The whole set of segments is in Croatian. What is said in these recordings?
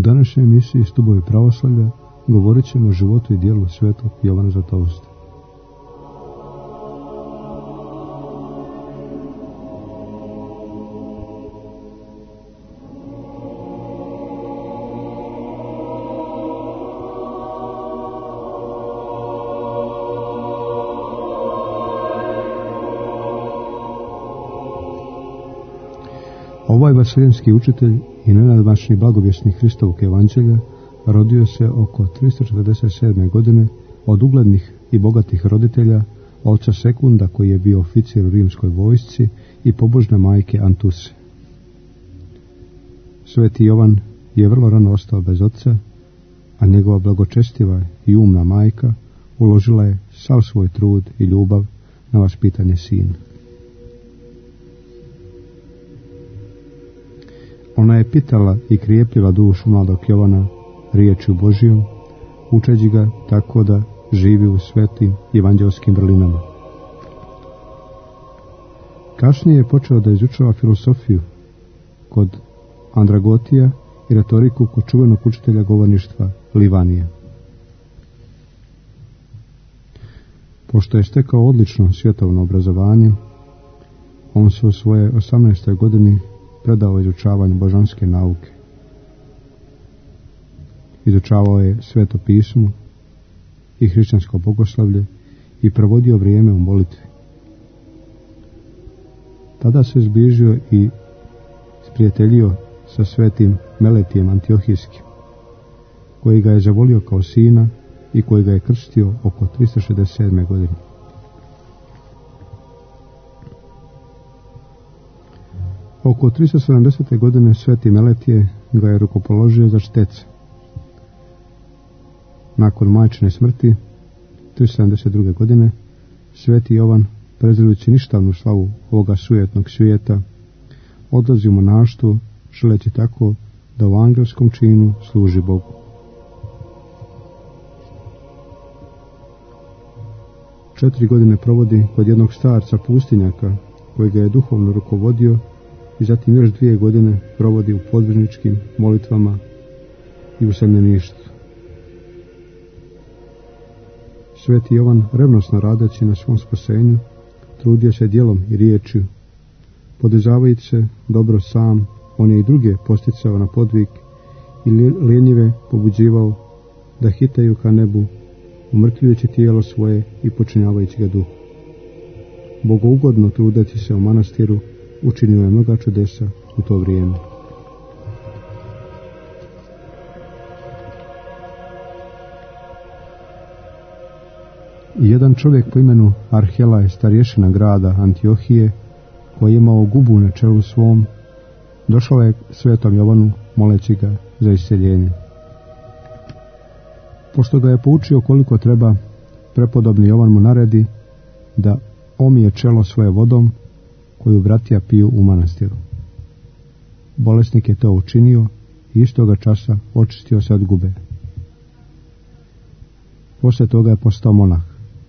današnjoj emisiji Stubovi pravoslavlja govorit ćemo o životu i djelu svetog Jovana Zlatousta. Ovaj vaseljenski učitelj i nenadmašni blagovjesnik Hristovog evanđelja rodio se oko 347. godine od uglednih i bogatih roditelja, oca Sekunda koji je bio oficir u rimskoj vojsci i pobožne majke Antuse. Sveti Jovan je vrlo rano ostao bez oca, a njegova blagočestiva i umna majka uložila je sav svoj trud i ljubav na vaspitanje sina. Ona je pitala i krijepila dušu mladog Jovana riječju Božijom, učeći ga tako da živi u svetim evanđelskim vrlinama. Kasnije je počeo da izučava filosofiju kod Andragotija i retoriku kod čuvenog učitelja govorništva Livanija. Pošto je stekao odlično svjetovno obrazovanje, on se u svoje 18. godini predao izučavanju božanske nauke. Izučavao je Sveto pismo i hrišćansko bogoslavlje i provodio vrijeme u molitvi. Tada se zbližio i sprijateljio sa svetim Meletijem Antiohijskim, koji ga je zavolio kao sina i koji ga je krstio oko 367. godine. Oko 370. godine sveti Meletije ga je rukopoložio za čteca. Nakon majčine smrti 372. godine sveti Jovan, prezirujući ništavnu slavu ovoga sujetnog svijeta, odlazi u monaštvo, želeći tako da u angelskom činu služi Bogu. Četiri godine provodi kod jednog starca pustinjaka koji ga je duhovno rukovodio i zatim još 2 godine provodi u podvižničkim molitvama i u semljeništvu. Sveti Jovan, revnosno radeći na svom spasenju, trudio se djelom i riječju. Podizavajući se dobro sam, on je i druge posticao na podvig i ljenjive pobuđivao da hitaju ka nebu, umrtljujući tijelo svoje i počinjavajući ga duhu. Bogougodno trudeći se u manastiru, učinio je mnoga čudesa u to vrijeme. Jedan čovjek po imenu Arhelaj, starješina grada Antiohije, koji je imao gubu na čelu svom, došao je svetom Jovanu moleći ga za isceljenje. Pošto ga je poučio koliko treba, prepodobni Jovan mu naredi da omije čelo svoje vodom koju bratija piju u manastiru. Bolesnik je to učinio i istoga časa očistio se od gube. Poslije toga je postao monah.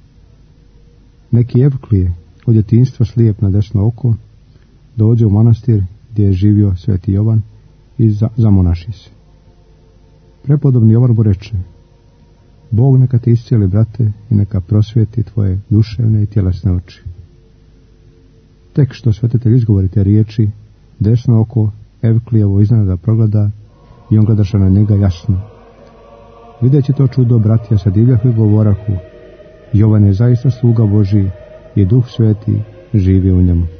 Neki Evklije, od djetinjstva slijep na desno oko, dođe u manastir gdje je živio sveti Jovan i zamonaši se. Prepodobni Jovan mu reče: Bog neka te iscijeli, brate, i neka prosvjeti tvoje duševne i tjelesne oči. Tek što svetitelj izgovori te riječi, desno oko Evklijevo iznenada progleda i on gledaše na njega jasno. Videći to čudo, bratija sa divljahu i govorahu: Jovan je zaista sluga Božiji i Duh Sveti živi u njemu.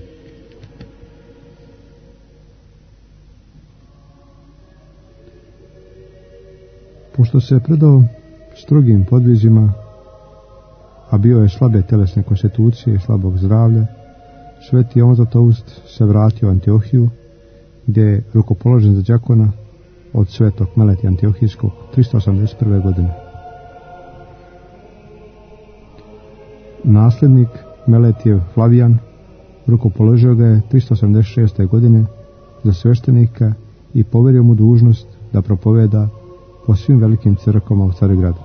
Pošto se je predao strogim podvizima, a bio je slabe telesne konstitucije i slabog zdravlja, sveti Jovan Zlatoust se vratio u Antiohiju, gdje je rukopoložen za đakona od svetog Meletija Antiohijskog 381. godine. Nasljednik Meletijev Flavijan rukopoložio ga je 386. godine za sveštenika i povjerio mu dužnost da propoveda po svim velikim crkvama u Carigradu.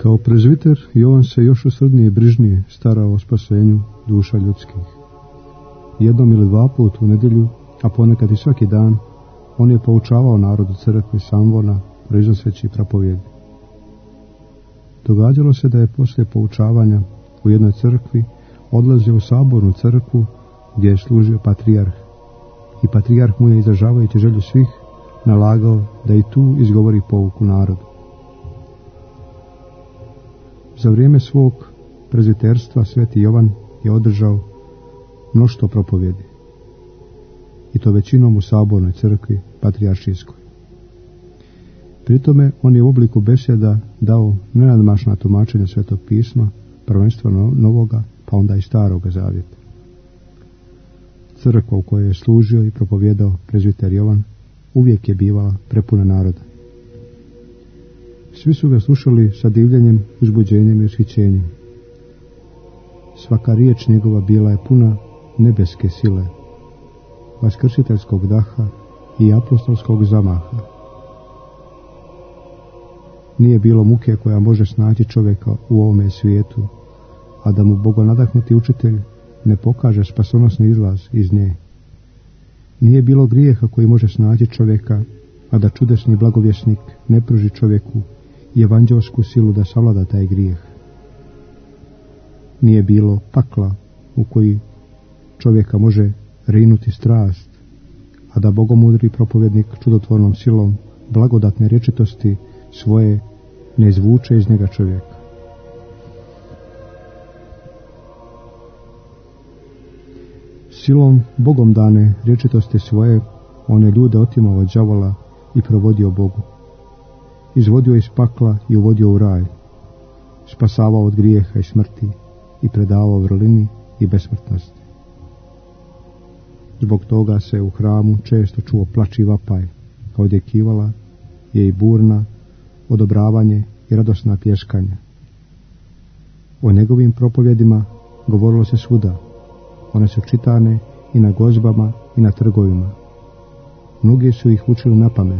Kao prezviter Jovan se još usrdnije i brižnije starao o spasenju duša ljudskih. Jednom ili dva put u nedjelju, a ponekad i svaki dan, on je poučavao narodu crkvi Samvona, proiznoseći propovjedi. Događalo se da je poslije poučavanja u jednoj crkvi odlazio u sabornu crkvu gdje je služio patrijarh. I patrijarh mu je, izražavajući želju svih, nalagao da i tu izgovori pouku narodu. Za vrijeme svog prezviterstva sveti Jovan je održao mnoštvo propovjedi, i to većinom u sabornoj crkvi patrijaršijskoj. Pri tome on je u obliku besjeda dao nenadmašna tumačenja Svetog pisma, prvenstveno Novoga, pa onda i Staroga zavjeta. Crkva u kojoj je služio i propovjedao prezviter Jovan uvijek je bivala prepuna naroda. Svi su ga slušali sa divljenjem, uzbuđenjem i ushićenjem. Svaka riječ njegova bila je puna nebeske sile, vaskrstiteljskog daha i apostolskog zamaha. Nije bilo muke koja može snaći čovjeka u ovome svijetu, a da mu bogonadahnuti učitelj ne pokaže spasonosni izlaz iz nje. Nije bilo grijeha koji može snaći čovjeka, a da čudesni blagovjesnik ne pruži čovjeku i evanđelsku silu da savlada taj grijeh. Nije bilo pakla u koji čovjeka može rinuti strast, a da bogomudri propovjednik čudotvornom silom blagodatne rječitosti svoje ne izvuče iz njega čovjeka. Silom Bogom dane rječitosti svoje on je ljude otimao od đavola i provodio Bogu. Izvodio iz pakla i uvodio u raj. Spasavao od grijeha i smrti i predavao vrlini i besmrtnosti. Zbog toga se u hramu često čuo plač i vapaj, a odjekivala je i burna, odobravanje i radosna pjeskanja. O njegovim propovjedima govorilo se svuda. One su čitane i na gozbama i na trgovima. Mnogi su ih učili na pamet.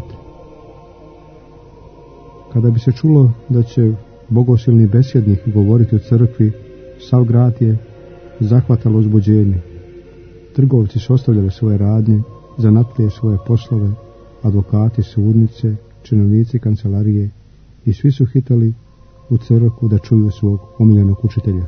Kada bi se čulo da će bogosilni besjednik govoriti u crkvi, sav grad je zahvatalo uzbuđenje. Trgovci su ostavljali svoje radnje, zanatlije svoje poslove, advokati, sudnice, činovnici kancelarije, i svi su hitali u crkvu da čuju svog omiljenog učitelja.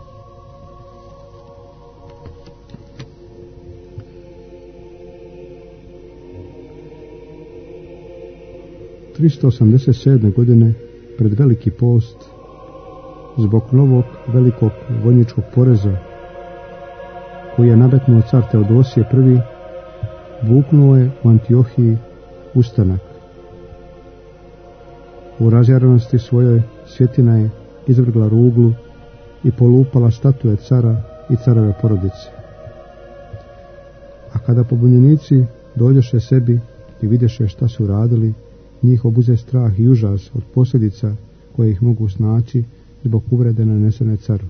– 387. godine, pred veliki post, zbog novog velikog vojničkog poreza koji je nametnuo car Teodosije I, buknuo je u Antiohiji ustanak. U razjarenosti svojoj svjetina je izvrgla ruglu i polupala statue cara i carove porodice. A kada pobunjenici dođoše sebi i vidješe šta su radili, njih obuze strah i užas od posljedica koje ih mogu snaći zbog uvrede nanesene caru.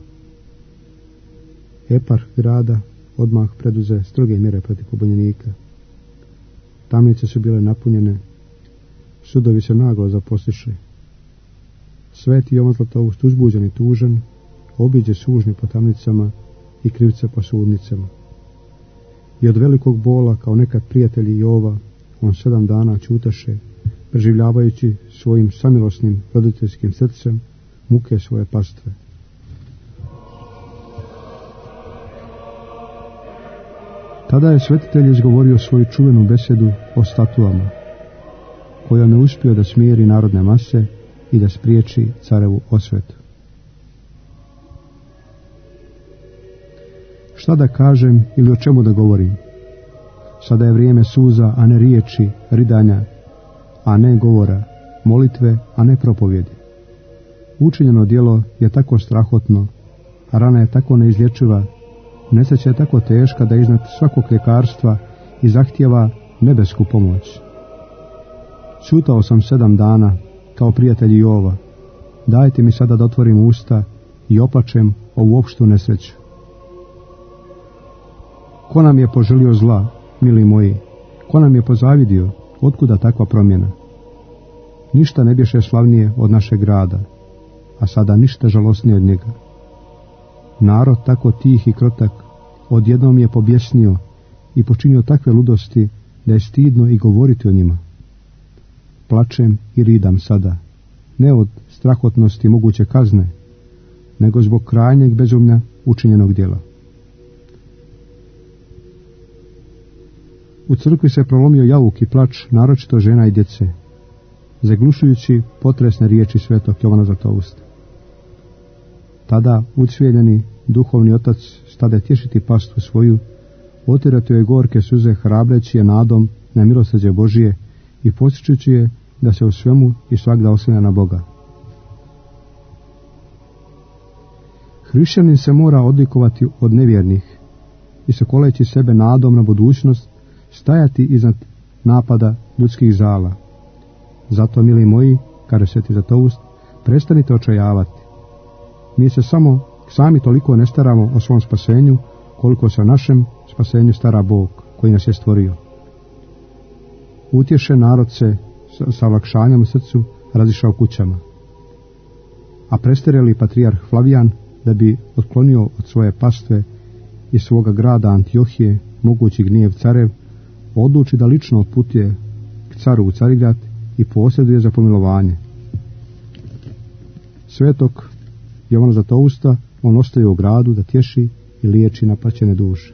Eparh grada odmah preduze stroge mjere protiv pobunjenika. Tamnice su bile napunjene, sudovi se naglo zaposliše. Sveti Jovan Zlatoust, uzbuđen i tužan, obiđe sužnje po tamnicama i krivce po sudnicama. I od velikog bola, kao nekad prijatelji Jova, on 7 dana ćutaše, preživljavajući svojim samilosnim roditeljskim srcem muke svoje pastve. Tada je svetitelj izgovorio svoju čuvenu besedu o statuama, kojom je uspio da smiri narodne mase i da spriječi carevu osvetu. Šta da kažem ili o čemu da govorim? Sada je vrijeme suza, a ne riječi, ridanja, a ne govora, molitve, a ne propovjedi. Učinjeno djelo je tako strahotno, a rana je tako neizlječiva, nesreća je tako teška da iznad svakog ljekarstva i zahtijeva nebesku pomoć. Ćutao sam 7 dana, kao prijatelji Jova. Dajte mi sada da otvorim usta i oplačem ovu opštu nesreću. Ko nam je poželio zla, mili moji? Ko nam je pozavidio? Otkuda takva promjena? Ništa ne bješe slavnije od našeg grada, a sada ništa žalosnije od njega. Narod tako tih i krotak odjednom je pobjesnio i počinio takve ludosti da je stidno i govoriti o njima. Plačem i ridam sada, ne od strahotnosti moguće kazne, nego zbog krajnjeg bezumlja učinjenog djela. U crkvi se prolomio jauk i plač, naročito žena i djece, zaglušujući potresne riječi svetog Jovana Zlatousta. Tada ucvijeljeni duhovni otac stade tješiti pastvu svoju, otirati joj gorke suze, hrabreći je nadom na milosrđe Božije i podsjećući je da se u svemu i svagda oslanja na Boga. Hrišćanin se mora odlikovati od nevjernih i sokoleći sebe nadom na budućnost, stajati iznad napada ljudskih zala. Zato, mili moji, kaže sveti Zlatoust, prestanite očajavati. Mi se sami toliko ne staramo o svom spasenju, koliko se o našem spasenju stara Bog, koji nas je stvorio. Utješen narod se sa olakšanjem u srcu razišao kućama. A prestarjeli patrijarh Flavijan, da bi otklonio od svoje pastve i svoga grada Antiohije mogući gnjev carev, odluči da lično otputuje k caru u Carigrad i posreduje za pomilovanje. Svetog Jovana Zlatousta on ostaje u gradu da tješi i liječi napaćene duše.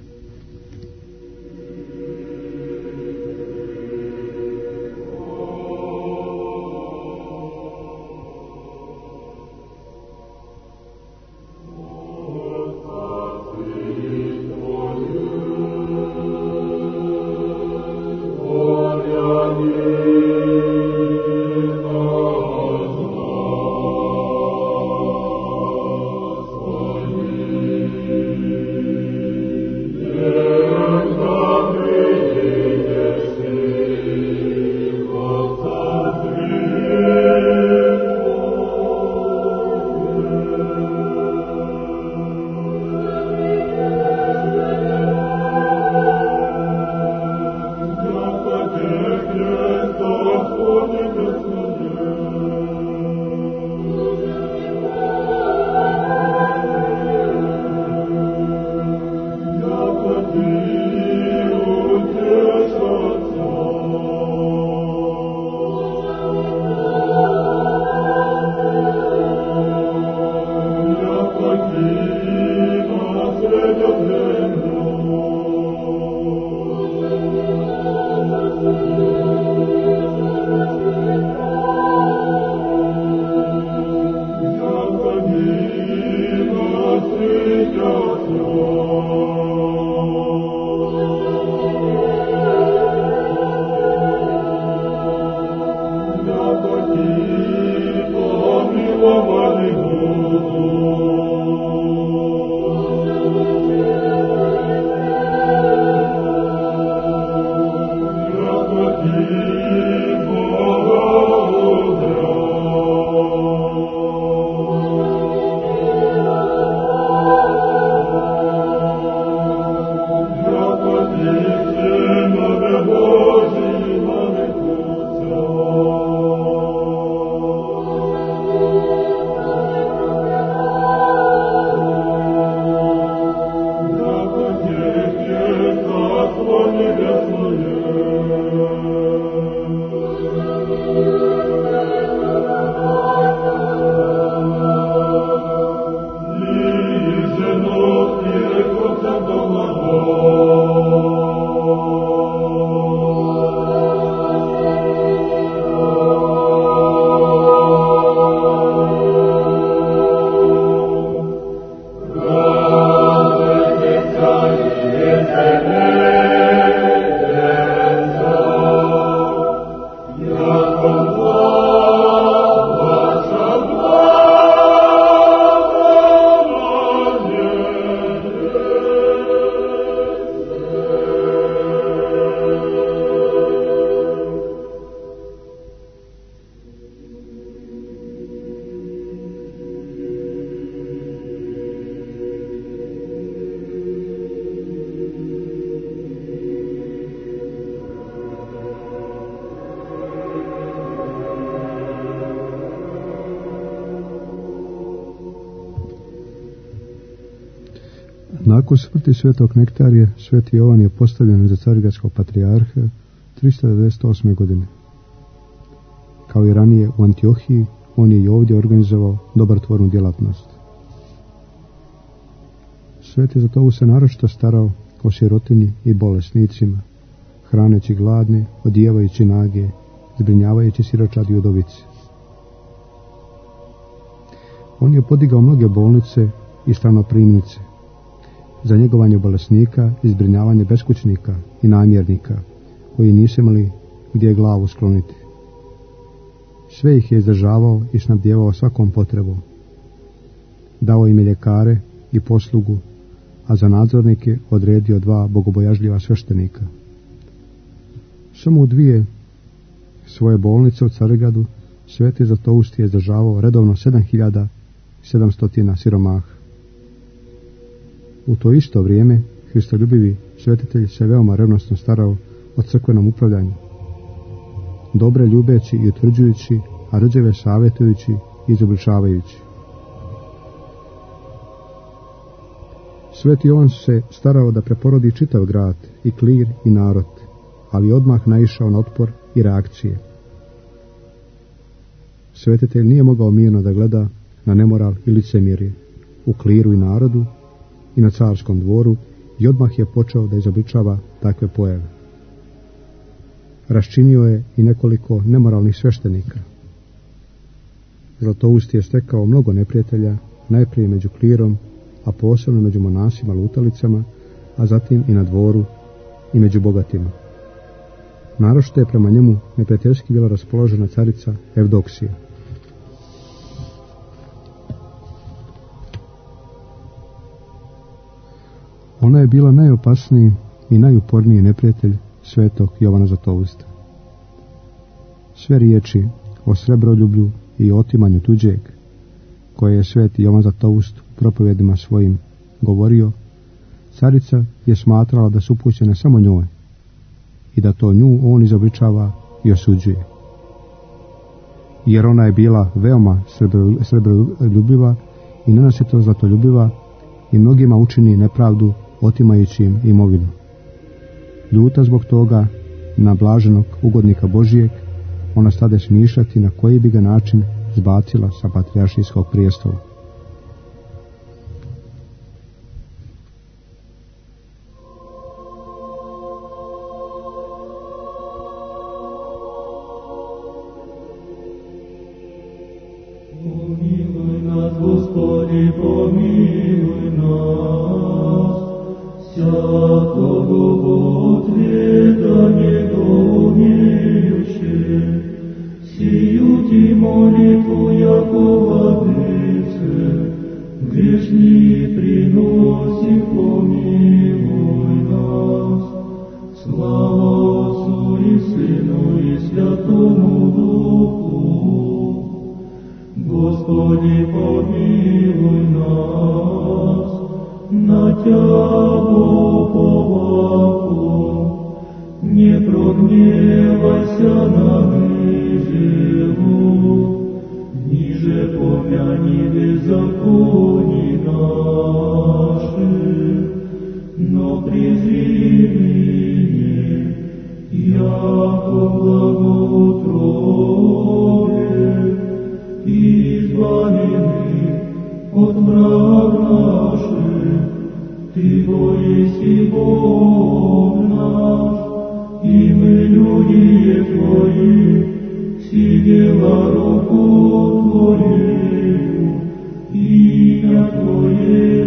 Nakon smrti svetog Nektarije, sveti Jovan je postavljen za carigradskog patrijarha 398. godine. Kao i ranije u Antiohiji, on je i ovdje organizovao dobrotvornu djelatnost. Sveti Zlatoust se naročito starao o sirotinji i bolesnicima, hraneći gladne, odijevajući nage, zbrinjavajući siročad i udovice. On je podigao mnoge bolnice i stanoprimnice za njegovanje bolesnika i zbrinjavanje beskućnika i namjernika koji nisu imali gdje glavu skloniti. Sve ih je izdržavao i snabdjevao svakom potrebom. Dao im je ljekare i poslugu, a za nadzornike odredio 2 bogobojažljiva sveštenika. Samo u 2 svoje bolnice u Carigradu sveti Zlatoust je izdržavao redovno 7700 siromaha. U to isto vrijeme hristoljubivi svetitelj se veoma revnosno starao o crkvenom upravljanju, dobre ljubeći i utvrđujući, a rđeve savjetujući i izobličavajući. Sveti Jovan se starao da preporodi čitav grad i klir i narod, ali odmah naišao na otpor i reakcije. Svetitelj nije mogao mirno da gleda na nemoral i licemjerje u kliru i narodu i na carskom dvoru i odmah je počeo da izobličava takve pojave. Raščinio je i nekoliko nemoralnih sveštenika. Zlatoust je stekao mnogo neprijatelja, najprije među klirom, a posebno među monasima lutalicama, a zatim i na dvoru i među bogatima. Naročito je prema njemu neprijateljski bila raspoložena carica Evdoksija. Ona je bila najopasniji i najuporniji neprijatelj svetog Jovana Zlatousta. Sve riječi o srebroljublju i otimanju tuđeg, koje je sveti Jovan Zlatoust u propovedima svojim govorio, carica je smatrala da su upućene samo njoj i da to nju on izobličava i osuđuje. Jer ona je bila veoma srebroljubiva i nenasito zlatoljubiva i mnogima učini nepravdu otimajući im imovinu. Ljuta zbog toga na blaženog ugodnika Božijeg, ona stade smišljati na koji bi ga način zbacila sa patrijaršijskog prijestola. Помилуй нас, Господи, помилуй нас, всякого ответа недоумеющих, сию ти молитву, яко владыце, грешни приносим, помилуй нас. Слава Отцу и Сыну и Святому Духу. Господи, помилуй нас, на Тябу поваку, не прогневайся на нижеву, ниже помяни беззаконий наших, но презри меня, яко благоутробие, избавлены от враг наших, Ты воиси Бог наш, и мы люди Твои, сидела руку Твою, имя Твое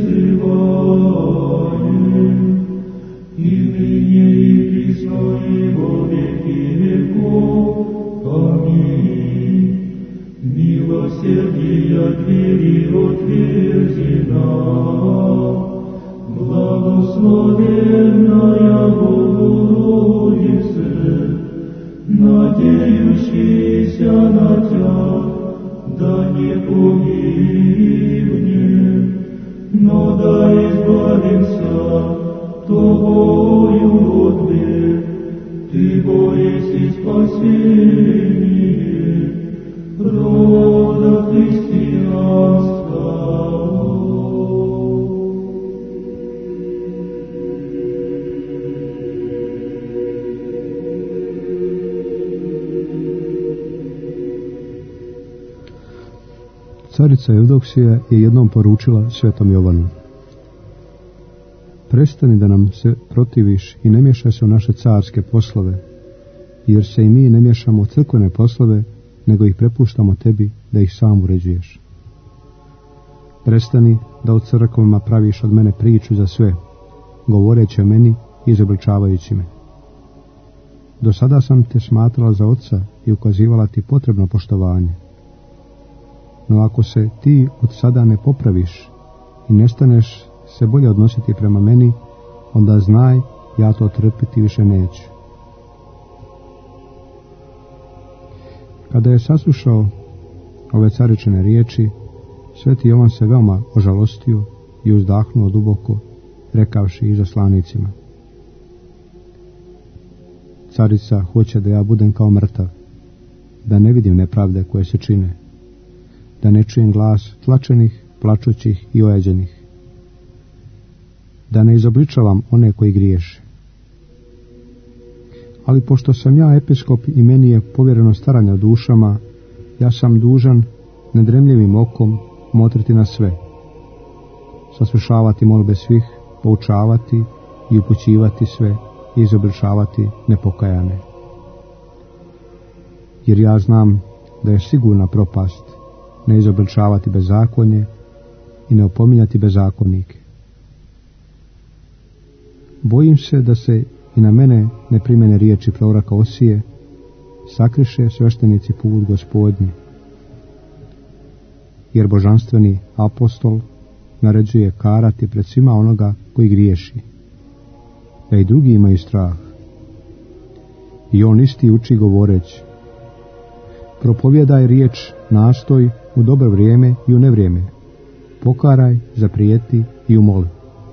призываем, и ныне и присно и во веки веков. Аминь. Милосердия двери отверзи нам, благословенная Богородице, надеющийся на Тя, да не погибнем, но да избавимся Тобою от бед. Ты боишься спасения рода христианского. Carica Evdoksija je jednom poručila svetom Jovanu: prestani da nam se protiviš i ne miješaj se u naše carske poslove, jer se i mi ne miješamo u crkvene poslove, nego ih prepuštamo tebi da ih sam uređuješ. Prestani da u crkvama praviš od mene priču za sve, govoreći o meni i izobličavajući me. Do sada sam te smatrala za oca i ukazivala ti potrebno poštovanje. No ako se ti od sada ne popraviš i ne staneš se bolje odnositi prema meni, onda znaj, ja to trpiti više neću. Kada je saslušao ove caričine riječi, sveti Jovan se veoma ožalostio i uzdahnuo duboko, rekavši izaslanicima: carica hoće da ja budem kao mrtav, da ne vidim nepravde koje se čine, da ne čujem glas tlačenih, plačućih i ojađenih, da ne izobličavam one koji griješe. Ali pošto sam ja episkop i meni je povjereno staranje o dušama, ja sam dužan nedremljivim okom motriti na sve, saslušavati molbe svih, poučavati i upućivati sve i izobličavati nepokajane. Jer ja znam da je sigurna propast ne izobličavati bezakonje i ne opominjati bezakonike. Bojim se da se i na mene ne primene riječi proroka Osije: sakriše sveštenici put Gospodnji. Jer božanstveni apostol naređuje karati pred svima onoga koji griješi, da i drugi imaju strah. I on isti uči govoreći: propovjedaj riječ, nastoj u dobro vrijeme i u nevrijeme, pokaraj, zaprijeti i umoli.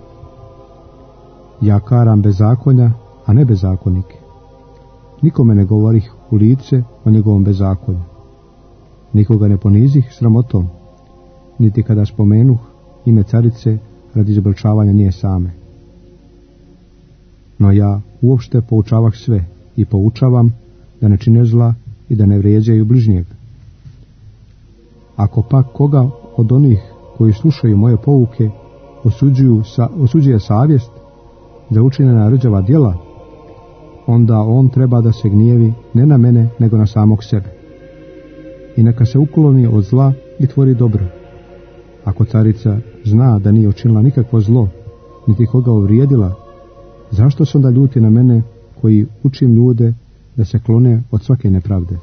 Ja karam bezakonja, a ne bezakonike. Nikome ne govorih u lice o njegovom bezakonju. Nikoga ne ponizih sramotom, niti kada spomenuh ime carice radi izobličavanja nje same. No ja uopšte poučavah sve i poučavam da ne čine zla i da ne vrijeđaju bližnjeg. Ako pak koga od onih koji slušaju moje pouke osuđuje savjest za učinjena rđava djela, onda on treba da se gnjevi ne na mene nego na samog sebe. I neka se ukloni od zla i tvori dobro. Ako carica zna da nije učinila nikakvo zlo, niti koga uvrijedila, zašto se onda ljuti na mene koji učim ljude da se klone od svake nepravde?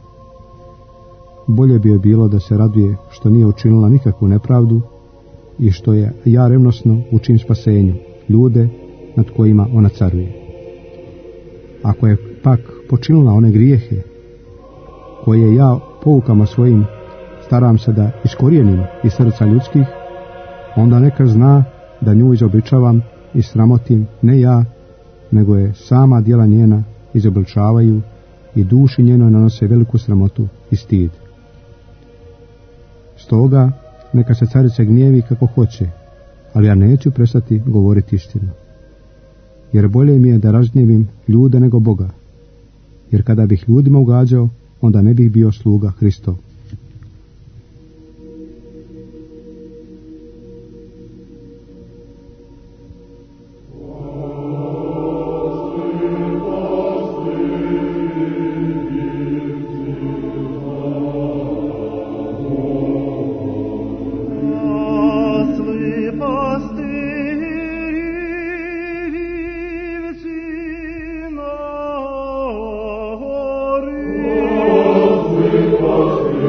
Bolje bi joj bilo da se raduje što nije učinila nikakvu nepravdu i što je ja revnosno učim spasenju ljude nad kojima ona caruje. Ako je pak počinila one grijehe koje ja poukama svojim staram se da iskorijenim iz srca ljudskih, onda neka zna da nju izobličavam i sramotim ne ja, nego je sama djela njena izobličavaju i duši njenoj nanose veliku sramotu i stid. Stoga neka se carice gnjevi kako hoće, ali ja neću prestati govoriti istinu. Jer bolje mi je da razgnjevim ljude nego Boga, jer kada bih ljudima ugađao, onda ne bih bio sluga Hristov. Amen.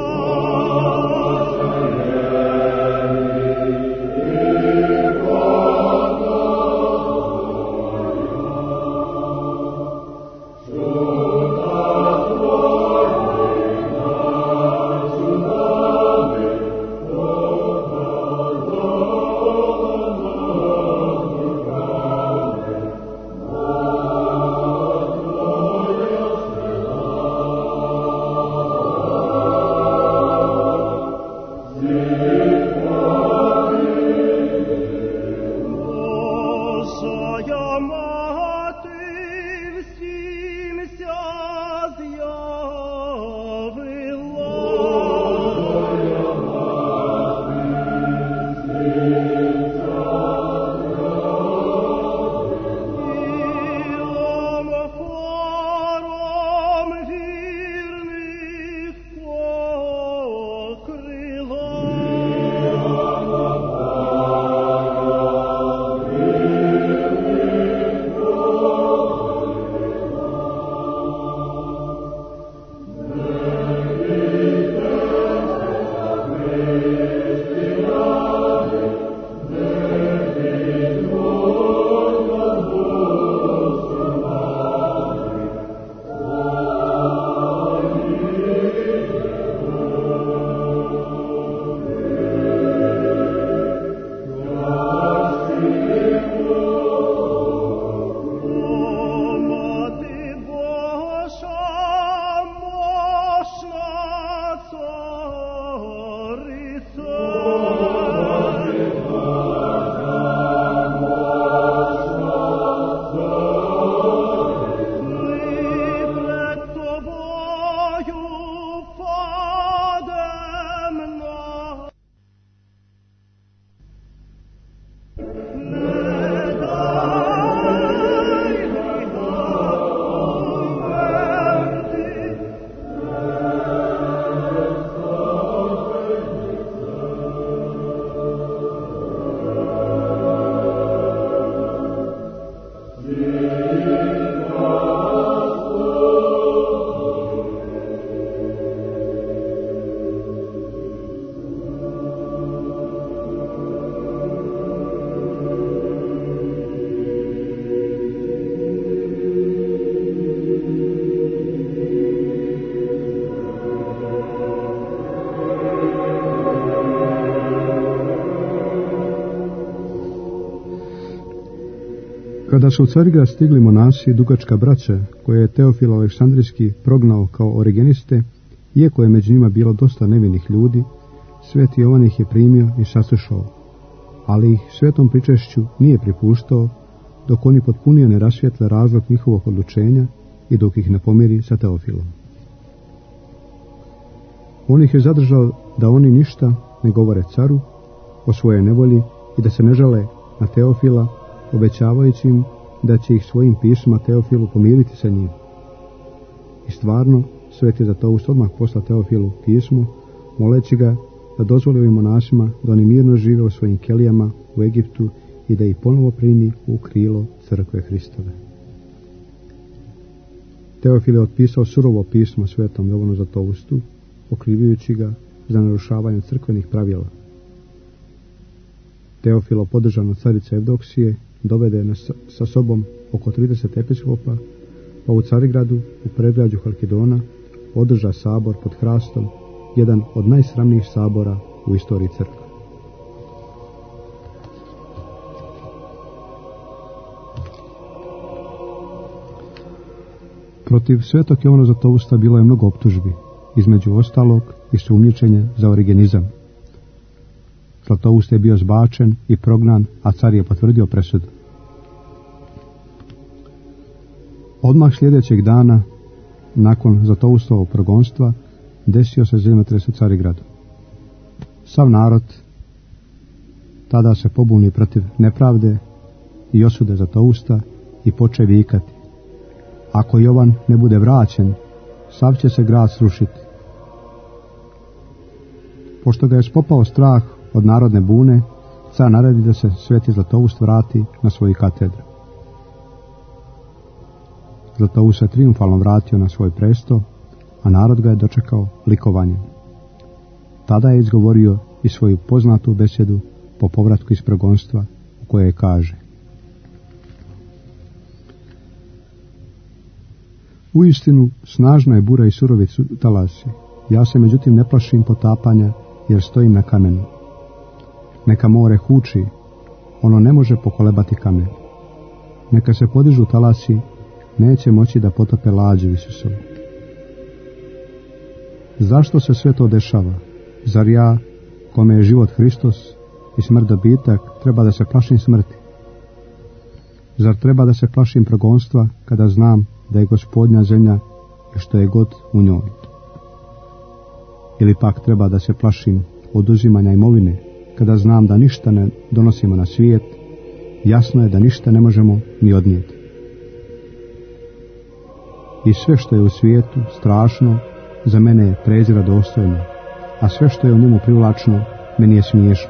Kada su u Carigrad stigli monasi i dugačka braća, koje je Teofil Aleksandrijski prognao kao origeniste, iako je među njima bilo dosta nevinih ljudi, sveti Jovan ih je primio i saslušao, ali ih svetom pričešću nije pripuštao, dok oni potpunio ne rasvijetle razlog njihovog odlučenja i dok ih ne pomiri sa Teofilom. On ih je zadržao da oni ništa ne govore caru o svojoj nevolji i da se ne žale na Teofila, obećavajući im da će ih svojim pismima Teofilu pomiriti sa njim. I stvarno, sveti Zlatoust odmah posla Teofilu pismo, moleći ga da dozvoli ovim monasima da oni mirno žive u svojim kelijama u Egiptu i da ih ponovo primi u krilo crkve Hristove. Teofil je otpisao surovo pismo svetom Jovanu Zlatoustu, okrivljujući ga za narušavanje crkvenih pravila. Teofilo, podržan od carice Evdoksije, dovede sa sobom oko 30 episkopa, pa u Carigradu, u predgrađu Halkidona, održa sabor pod hrastom, jedan od najsramnijih sabora u istoriji crkve. Protiv svetog Jovana Zlatousta bilo je mnogo optužbi, između ostalog i sumnjičenje za origenizam. Zlatoust je bio zbačen i prognan, a car je potvrdio presudu. Odmah sljedećeg dana, nakon Zlatoustovog progonstva, desio se zemljotres u Carigradu. Sav narod tada se pobuni protiv nepravde i osude Zlatousta i poče vikati: ako Jovan ne bude vraćen, sav će se grad srušiti. Pošto ga je spopao strah od narodne bune, car naredi da se sveti Zlatoust vrati na svoju katedru. Zlatoust se trijumfalno vratio na svoj presto, a narod ga je dočekao likovanjem. Tada je izgovorio i svoju poznatu besedu po povratku iz progonstva, u kojoj kaže: Uistinu, snažna je bura i surovi talasi. Ja se međutim ne plašim potapanja, jer stojim na kamenu. Neka more huči, ono ne može pokolebati kamen. Neka se podižu talasi, neće moći da potope lađu Isusovu. Zašto se sve to dešava? Zar ja, kome je život Hristos i smrt dobitak, treba da se plašim smrti? Zar treba da se plašim progonstva, kada znam da je Gospodnja zemlja i što je god u njoj? Ili pak treba da se plašim oduzimanja imovine, kada znam da ništa ne donosimo na svijet? Jasno je da ništa ne možemo ni odnijeti. I sve što je u svijetu strašno, za mene je prezira dostojno, a sve što je u njemu privlačno, meni je smiješno.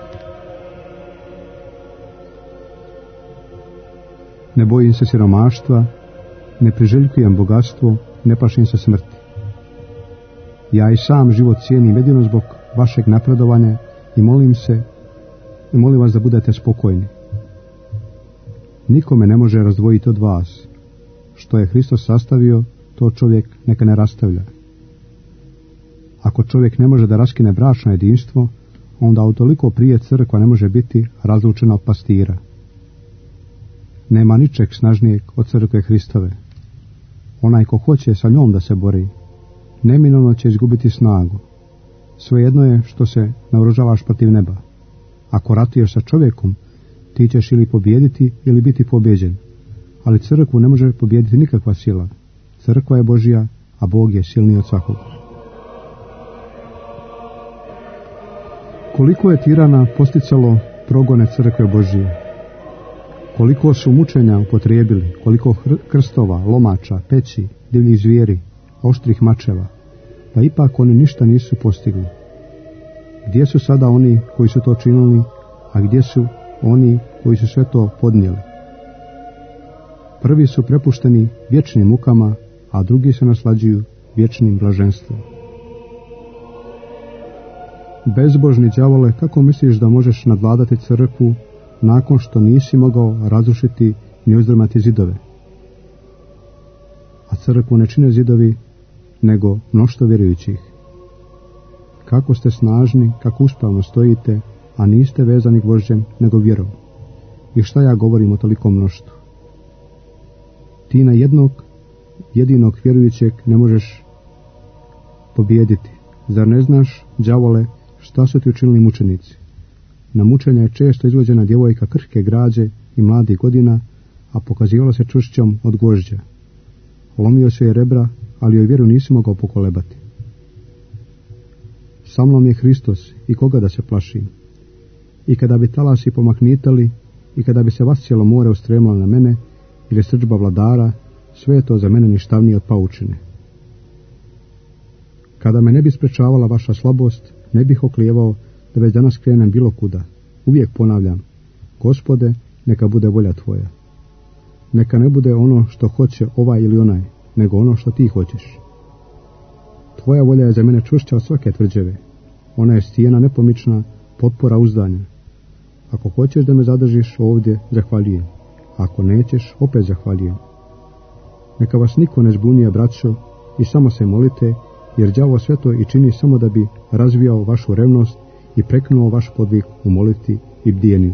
Ne bojim se siromaštva, ne priželjkujem bogatstvo, ne plašim se smrti. Ja i sam život cijenim jedino zbog vašeg napredovanja i molim vas da budete spokojni. Niko me ne može razdvojiti od vas. Što je Hristos sastavio, to čovjek neka ne rastavlja. Ako čovjek ne može da raskine bračno jedinstvo, onda utoliko prije crkva ne može biti razlučena od pastira. Nema ničeg snažnijeg od crkve Hristove. Onaj ko hoće sa njom da se bori, neminovno će izgubiti snagu. Svejedno je što se naoružavaš protiv neba. Ako ratuješ sa čovjekom, ti ćeš ili pobijediti ili biti pobijeđen. Ali crkvu ne može pobijediti nikakva sila. Crkva je Božja, a Bog je silniji od svakog. Koliko je tirana posticalo progone crkve Božije? Koliko su mučenja upotrijebili, koliko krstova, lomača, peći, divljih zvijeri, oštrih mačeva, pa ipak oni ništa nisu postigli. Gdje su sada oni koji su to činili, a gdje su oni koji su sve to podnijeli? Prvi su prepušteni vječnim mukama, a drugi se naslađuju vječnim blaženstvom. Bezbožni đavole, kako misliš da možeš nadvladati crkvu nakon što nisi mogao razrušiti ni uzdrmati zidove? A crkvu ne čine zidovi, nego mnoštvo vjerujućih. Kako ste snažni, kako uspravno stojite, a niste vezani gvožđem, nego vjerom. I šta ja govorim o tolikom mnoštvu? Ti na jednog jedinog vjerujućeg ne možeš pobijediti. Zar ne znaš, đavole, šta su ti učinili mučenici? Na mučenja je često izvođena djevojka krhke građe i mladih godina, a pokazivala se čvršćom od gvožđa. Lomio se je rebra, ali joj vjeru nisi mogao pokolebati. Sa mnom je Hristos, i koga da se plašim? I kada bi talasi pomahnitali, i kada bi se vas cijelo more ustremalo na mene, ili srdžba vladara, sve je to za mene ništavnije od paučine. Kada me ne bi sprečavala vaša slabost, ne bih oklijevao da već danas krenem bilo kuda. Uvijek ponavljam: Gospode, neka bude volja tvoja. Neka ne bude ono što hoće ovaj ili onaj, nego ono što ti hoćeš. Tvoja volja je za mene čvršća od svake tvrđave. Ona je stijena nepomična, potpora uzdanja. Ako hoćeš da me zadržiš ovdje, zahvaljujem. Ako nećeš, opet zahvaljujem. Neka vas niko ne zbunije, braćo, i samo se molite, jer đavo sve to i čini samo da bi razvijao vašu revnost i preknuo vaš podvig u molitvi i bdijenju.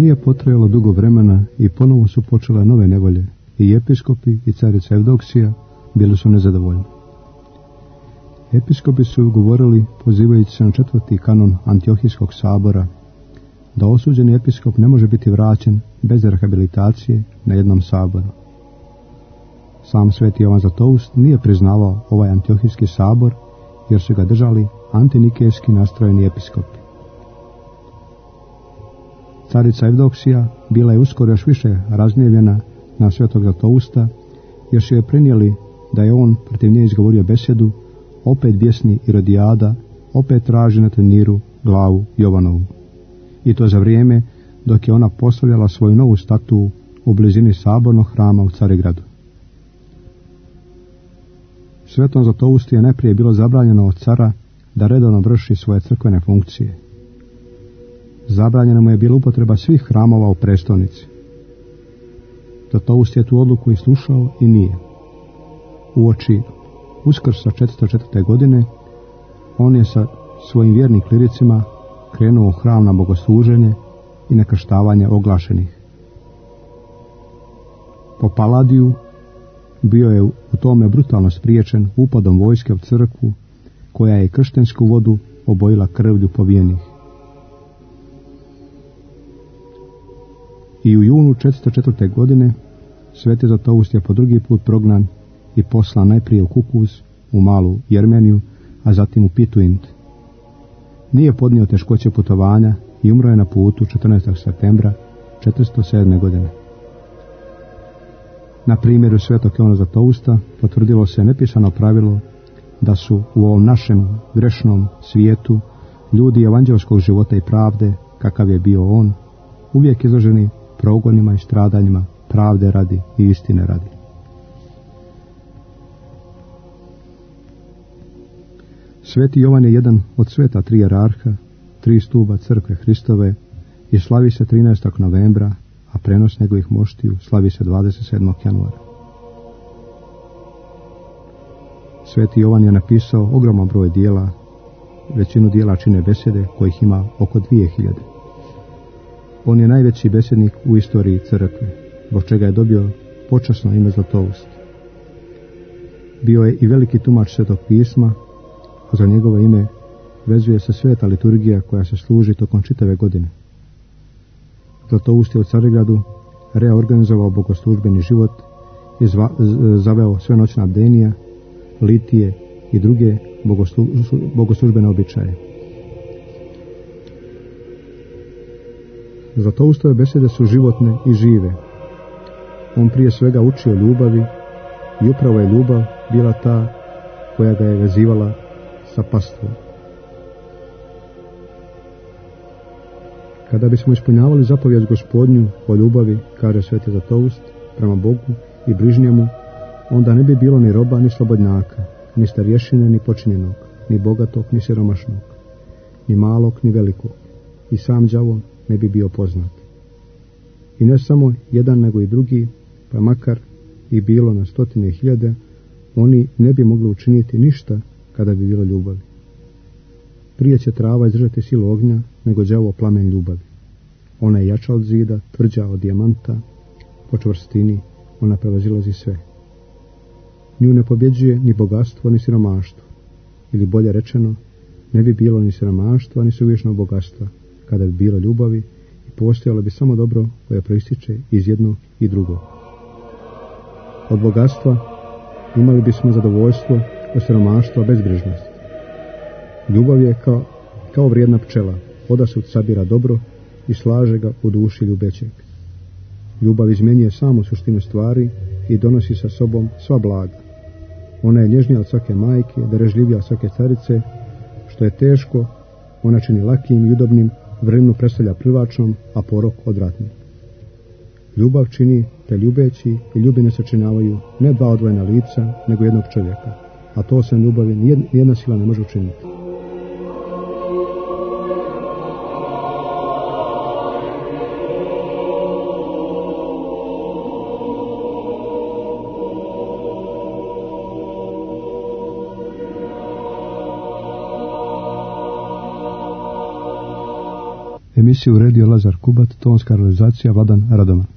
nije potrajalo dugo vremena i ponovo su počele nove nevolje. I episkopi i carica Evdoksija bili su nezadovoljni. Episkopi su govorili, pozivajući se na 4. kanon Antiohijskog sabora, da osuđeni episkop ne može biti vraćen bez rehabilitacije na jednom saboru. Sam sveti Jovan Zlatoust nije priznavao ovaj Antiohijski sabor, jer su ga držali antinikejski nastrojeni episkopi. Carica Evdoksija bila je uskoro još više razgnjevljena na svetog Zlatousta, jer su je prenijeli da je on protiv nje izgovorio besedu, opet bjesni Irodijada, opet traži na turniru glavu Jovanovu. I to za vrijeme dok je ona postavljala svoju novu statu u blizini sabornog hrama u Carigradu. Svetom Zlatoustu je najprije bilo zabranjeno od cara da redovno vrši svoje crkvene funkcije. Zabranjena mu je bila upotreba svih hramova u prestolnici. Zlatoust je tu odluku i slušao i nije. Uoči Uskrsa 404. godine on je sa svojim vjernim kliricima krenuo u hram na bogosluženje i na krštavanje oglašenih. Po Paladiju bio je u tome brutalno spriječen upadom vojske u crkvu, koja je krštensku vodu obojila krvlju pobijenih. I u junu 404. godine sveti Zlatoust je po drugi put prognan i poslan najprije u Kukuz, u Malu Jermeniju, a zatim u Pituint. Nije podnio teškoće putovanja i umro je na putu 14. septembra 407. godine. Na primjeru svetog Jovana Zlatousta potvrdilo se nepisano pravilo da su u ovom našem grešnom svijetu ljudi evanđelskog života i pravde, kakav je bio on, uvijek izloženi progonima i stradanjima pravde radi i istine radi. Sveti Jovan je jedan od sveta tri jerarha, tri stuba crkve Hristove i slavi se 13. novembra, a prenos njegovih moštiju slavi se 27. januara. Sveti Jovan je napisao ogroman broj dijela, većinu dijela čine besede kojih ima oko 2000. On je najveći besednik u istoriji crkve, zbog čega je dobio počasno ime Zlatoust. Bio je i veliki tumač Svetog pisma, a za njegovo ime vezuje se sveta liturgija koja se služi tokom čitave godine. Zlatoust je u Carigradu reorganizovao bogoslužbeni život i zaveo svenoćna bdenija, litije i druge bogoslužbene običaje. Zlatoustove besede su životne i žive. On prije svega uči o ljubavi i upravo je ljubav bila ta koja ga je vezivala sa pastvom. Kada bismo ispunjavali zapovjed Gospodnju o ljubavi, kaže sveti Zlatoust, prema Bogu i bližnjemu, onda ne bi bilo ni roba ni slobodnjaka, ni starješine ni počinjenog, ni bogatog ni siromašnog, ni malog ni velikog, i sam đavo ne bi bio poznat. I ne samo jedan nego i drugi, pa makar i bilo na 100.000, oni ne bi mogli učiniti ništa kada bi bilo ljubavi. Prije će trava izdržati silu ognja nego đavo plamen ljubavi. Ona je jača od zida, tvrđa od dijamanta, po čvrstini ona prevazilazi sve. Nju ne pobjeđuje ni bogatstvo ni siromaštvo, ili bolje rečeno, ne bi bilo ni siromaštva ni suvišnog bogatstva kada bi bilo ljubavi i postojalo bi samo dobro koje proističe iz jednog i drugog. Od bogatstva imali bismo zadovoljstvo, od siromaštva bezbrižnost. Ljubav je kao vrijedna pčela, odasud sabira dobro i slaže ga u duši ljubećeg. Ljubav izmjenjuje samu suštinu stvari i donosi sa sobom sva blaga. Ona je nježnija od svake majke, darežljivija od svake carice, što je teško, ona čini lakim i udobnim, vrlinu predstavlja privlačnom, a porok odvratnim. Ljubav čini te ljubeći i ljubine sačinjavaju ne dva odvojena lica, nego jednog čovjeka, a to se ljubavi nijedna sila ne može učiniti. Emisiju uredio Lazar Kubat, tonska realizacija Vladan Radoman.